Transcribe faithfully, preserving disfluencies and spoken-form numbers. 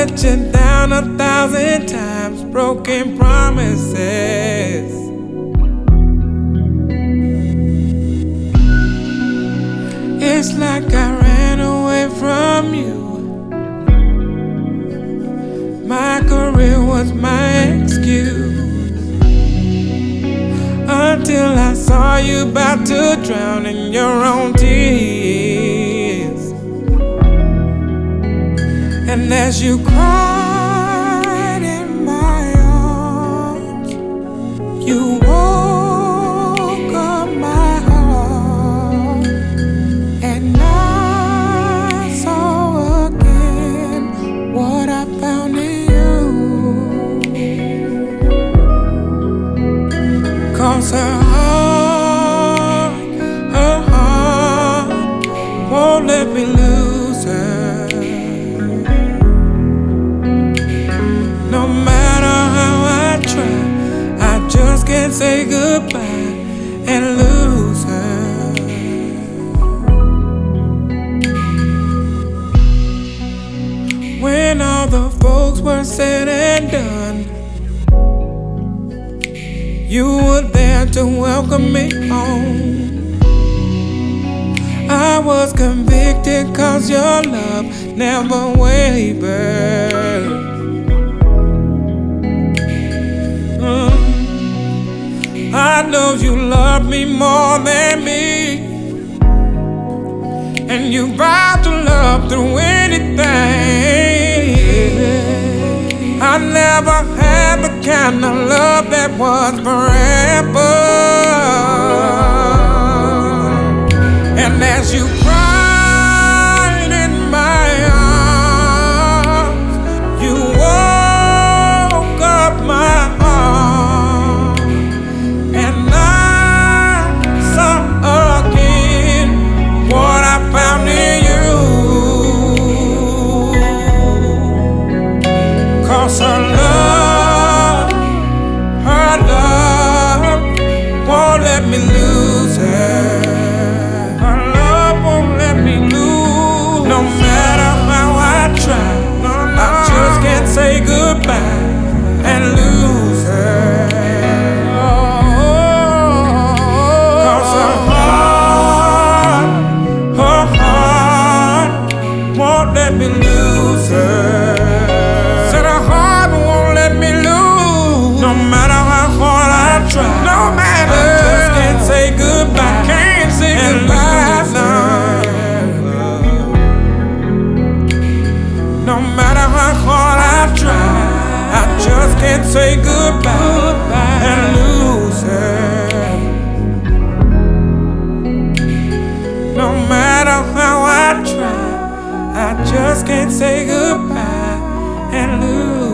let you down a thousand times, broken promises. It's like I ran away from you. My career was my excuse, until I saw you about to drown in your own tears. And as you cried in my arms, you woke up my heart, and I saw again what I found in you. Cause her heart, her heart won't let me lose her. No matter how I try, I just can't say goodbye and lose her. When all the folks were said and done, you were there to welcome me home. I was convicted cause your love never wavered. Mm. I know you love me more than me, and you vowed to love through anything. I never had the kind of love that was forever. And as you cried in my arms, you woke up my heart, and I saw again what I found in you. Cause her love, her love won't let me lose her. Her love won't let me lose. No matter how I try, I just can't say goodbye and lose her. Cause her heart, her heart won't let me lose her. Said her heart won't let me lose. No matter how hard I try, no matter, I just can't say goodbye. Can't say goodbye, no. No matter how hard I try, I just can't say goodbye and lose her. No matter how I try, I just can't say goodbye and lose.